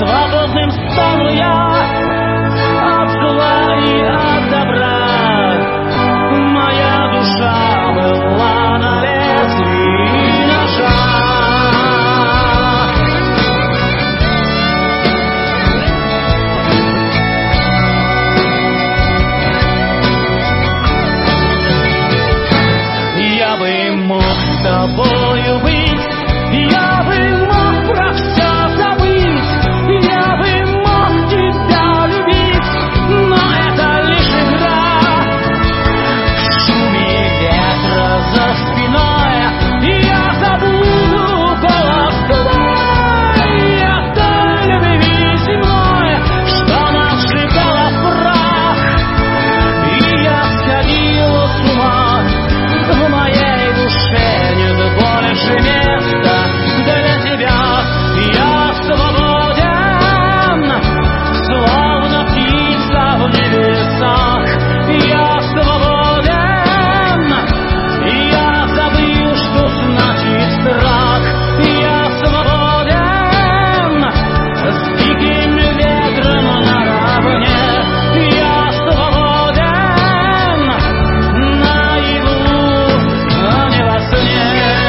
свободным стану я от зла и от добра. Моя душа была на лезвии ножа. Я бы мог с тобою быть, я бы мог про все забыть, я бы мог тебя любить, но это лишь игра. В шуме ветра за спиной я забуду голос твой, от той любви земной, что нас сжигала в прах. И я сходил с ума, в моей душе нет больше места для тебя. Я свободен, словно птица в небесах. Я свободен, я забыл, что значит страх. Я свободен, с диким ветром наравне. Я свободен, наяву, а не во сне.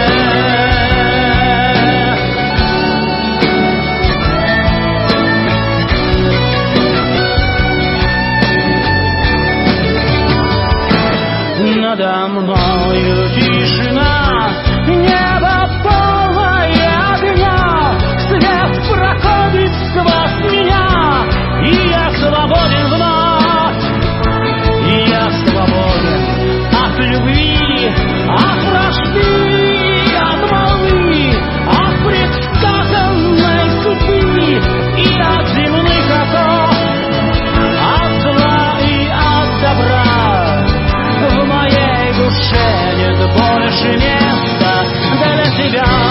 Надо мною тишина, небо полное огня, свет проходит сквозь меня, и я свободен вновь. Я свободен от любви, от вражды, от молвы, от предсказанной судьбы и от земных оков, от зла и от добра. В моей душе нет больше места для тебя.